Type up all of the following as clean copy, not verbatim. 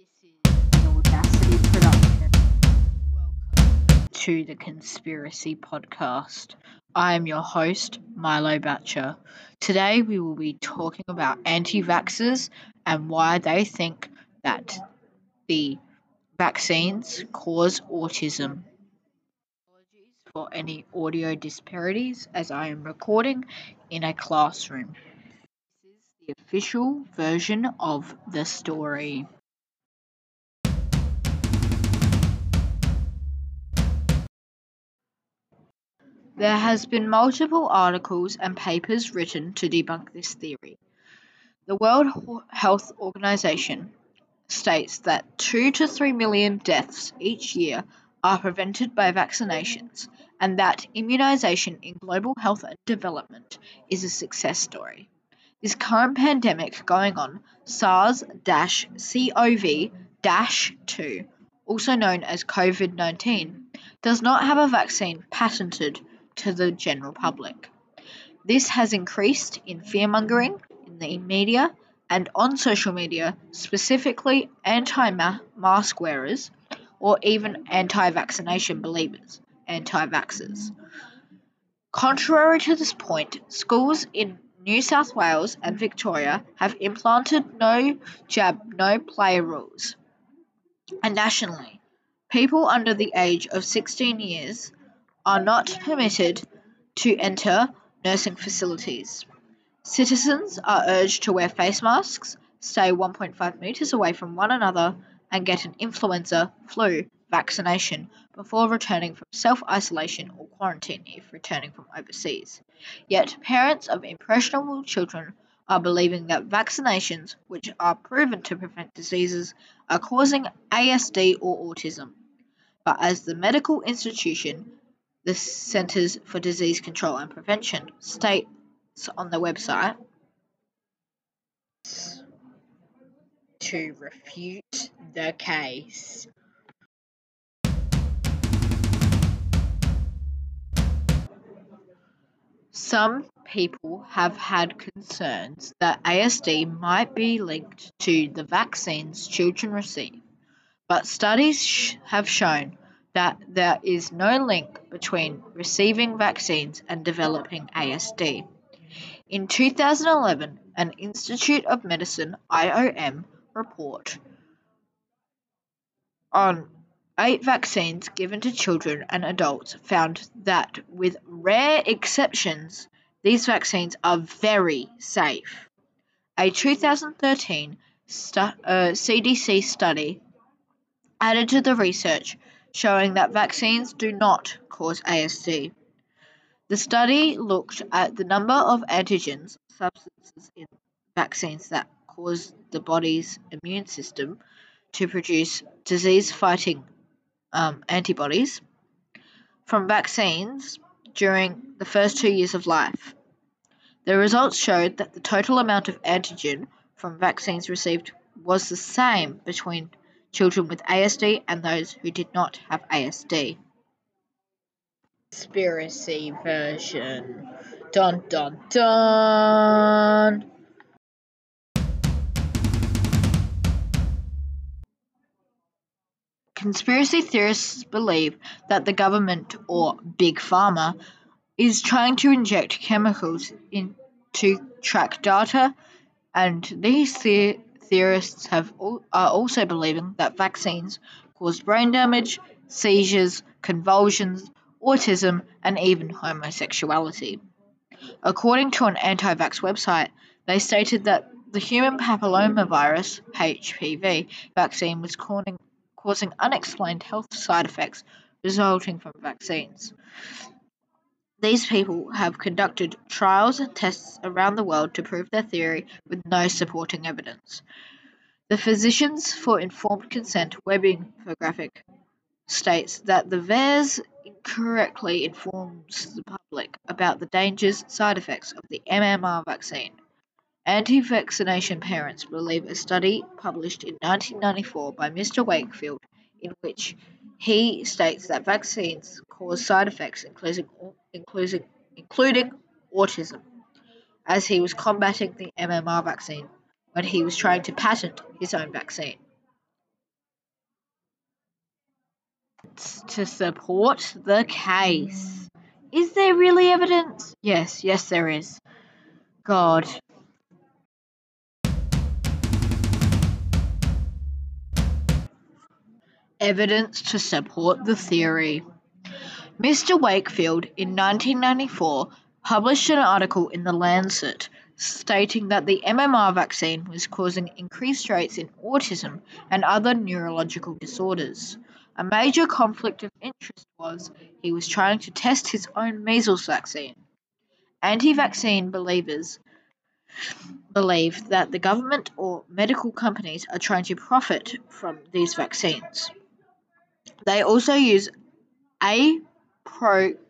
This is an Audacity production. Welcome to the Conspiracy Podcast. I am your host, Milo Batcher. Today we will be talking about anti vaxxers and why they think that the vaccines cause autism. Apologies for any audio disparities as I am recording in a classroom. This is the official version of the story. There has been multiple articles and papers written to debunk this theory. The World Health Organization states that 2 to 3 million deaths each year are prevented by vaccinations, and that immunization in global health and development is a success story. This current pandemic going on, SARS-CoV-2, also known as COVID-19, does not have a vaccine patented to the general public. This has increased in fear-mongering in the media and on social media, specifically anti-mask wearers or even anti-vaccination believers, anti-vaxxers. Contrary to this point, schools in New South Wales and Victoria have implanted no jab, no play rules. And nationally, people under the age of 16 years are not permitted to enter nursing facilities. Citizens are urged to wear face masks, stay 1.5 metres away from one another, and get an influenza flu vaccination before returning from self-isolation or quarantine if returning from overseas. Yet parents of impressionable children are believing that vaccinations, which are proven to prevent diseases, are causing ASD or autism. But as the medical institution, the Centers for Disease Control and Prevention, states on their website, to refute the case. Some people have had concerns that ASD might be linked to the vaccines children receive, but studies have shown that there is no link between receiving vaccines and developing ASD. In 2011, an Institute of Medicine (IOM) report on 8 vaccines given to children and adults found that, with rare exceptions, these vaccines are very safe. A 2013 CDC study added to the research showing that vaccines do not cause ASD. The study looked at the number of antigens, substances in vaccines that cause the body's immune system to produce disease-fighting antibodies from vaccines during the first 2 years of life. The results showed that the total amount of antigen from vaccines received was the same between children with ASD and those who did not have ASD. Conspiracy version. Dun dun dun. Conspiracy theorists believe that the government, or Big Pharma, is trying to inject chemicals in to track data, and these theorists are also believing that vaccines cause brain damage, seizures, convulsions, autism, and even homosexuality. According to an anti-vax website, they stated that the human papillomavirus (HPV) vaccine was causing unexplained health side effects resulting from vaccines. These people have conducted trials and tests around the world to prove their theory with no supporting evidence. The Physicians for Informed Consent web infographic states that the VAERS incorrectly informs the public about the dangers side effects of the MMR vaccine. Anti-vaccination parents believe a study published in 1994 by Mr. Wakefield, in which he states that vaccines cause side effects including autism, as he was combating the MMR vaccine when he was trying to patent his own vaccine. to support the case. Is there really evidence? Yes, there is. God. Evidence to support the theory. Mr. Wakefield, in 1994, published an article in The Lancet stating that the MMR vaccine was causing increased rates in autism and other neurological disorders. A major conflict of interest was he was trying to test his own measles vaccine. Anti-vaccine believers believe that the government or medical companies are trying to profit from these vaccines. They also use apocryphal,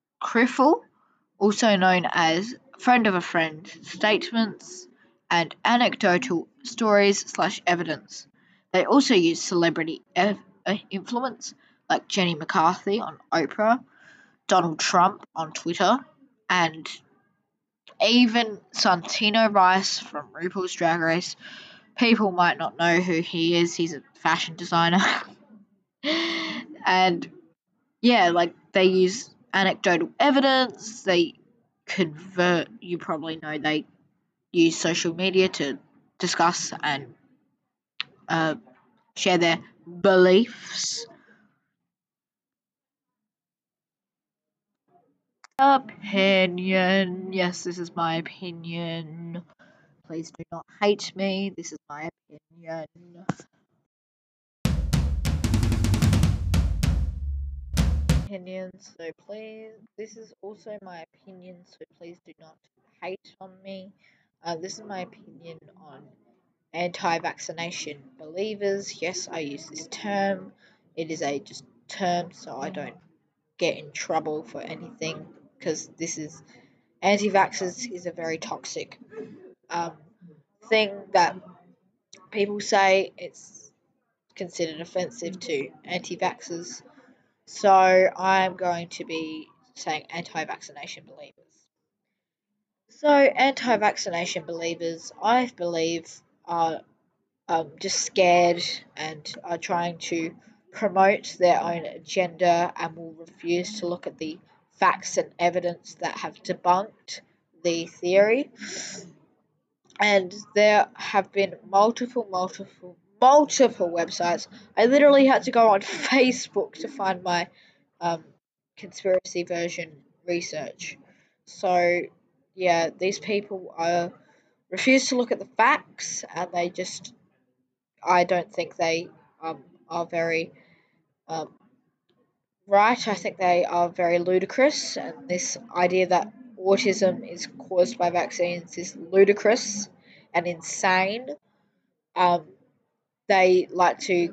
also known as friend of a friend, statements and anecdotal stories/evidence. They also use celebrity influence like Jenny McCarthy on Oprah, Donald Trump on Twitter, and even Santino Rice from RuPaul's Drag Race. People might not know who he is. He's a fashion designer. And yeah, like they use anecdotal evidence. They convert, you probably know they use social media to discuss and share their beliefs. Opinion. Yes, this is my opinion. Please do not hate me. This is my opinion. Opinions, so please, this is also my opinion, so please do not hate on me. This is my opinion on anti-vaccination believers. Yes, I use this term. It is a just term, so I don't get in trouble for anything, because this is anti-vaxxers is a very toxic thing that people say. It's considered offensive to anti-vaxxers. So I'm going to be saying anti-vaccination believers. So anti-vaccination believers, I believe, are just scared and are trying to promote their own agenda and will refuse to look at the facts and evidence that have debunked the theory. And there have been multiple websites. I literally had to go on Facebook to find my conspiracy version research. So yeah, these people refuse to look at the facts, and I don't think they are very right. I think they are very ludicrous, and this idea that autism is caused by vaccines is ludicrous and insane. They like to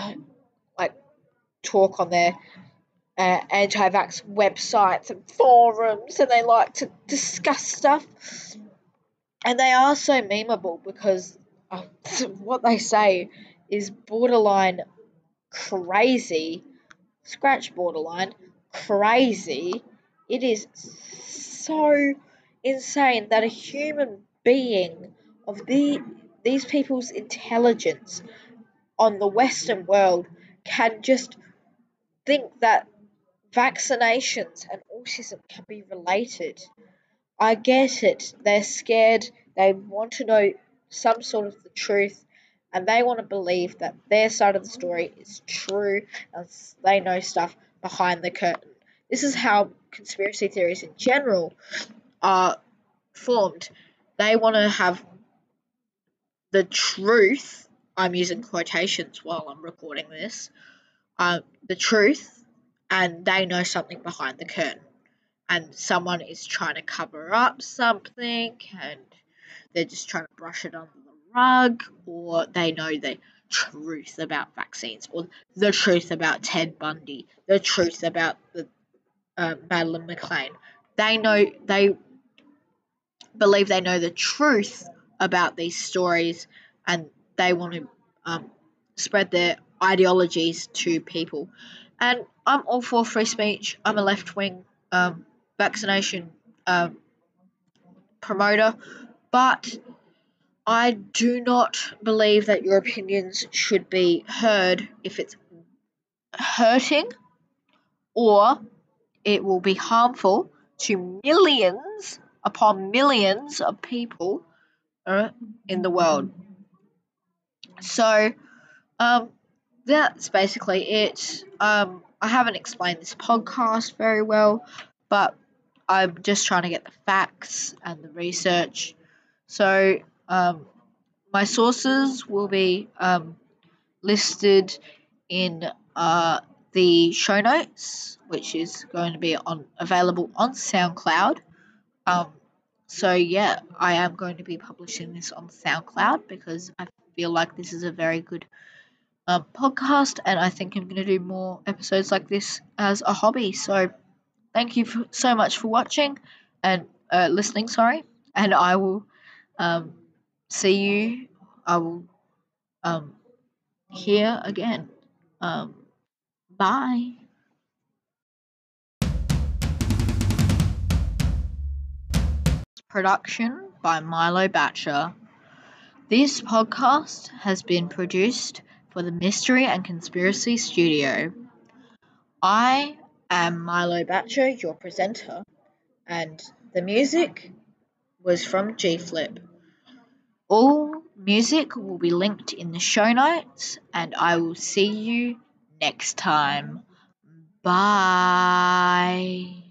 talk on their anti-vax websites and forums, and they like to discuss stuff. And they are so memeable because what they say is borderline crazy. Scratch borderline crazy. It is so insane that a human being of these people's intelligence on the Western world can just think that vaccinations and autism can be related. I get it. They're scared. They want to know some sort of the truth, and they want to believe that their side of the story is true, and they know stuff behind the curtain. This is how conspiracy theories in general are formed. They want to have the truth. I'm using quotations while I'm recording this. The truth, and they know something behind the curtain. And someone is trying to cover up something, and they're just trying to brush it under the rug, or they know the truth about vaccines, or the truth about Ted Bundy, the truth about the Madeleine McCann. They believe they know the truth about these stories, and they want to spread their ideologies to people. And I'm all for free speech. I'm a left-wing vaccination promoter, but I do not believe that your opinions should be heard if it's hurting or it will be harmful to millions upon millions of people in the world. So, um, that's basically it. I haven't explained this podcast very well, but I'm just trying to get the facts and the research. So, my sources will be listed in the show notes, which is going to be available on SoundCloud. Um, so yeah, I am going to be publishing this on SoundCloud because I feel like this is a very good podcast, and I think I'm going to do more episodes like this as a hobby. So thank you so much for watching and listening. Sorry, and I will um, see you. I will hear again. Um, bye. Production by Milo Batcher. This podcast has been produced for the Mystery and Conspiracy Studio. I am Milo Batcher, your presenter, and the music was from G Flip. All music will be linked in the show notes, and I will see you next time. Bye.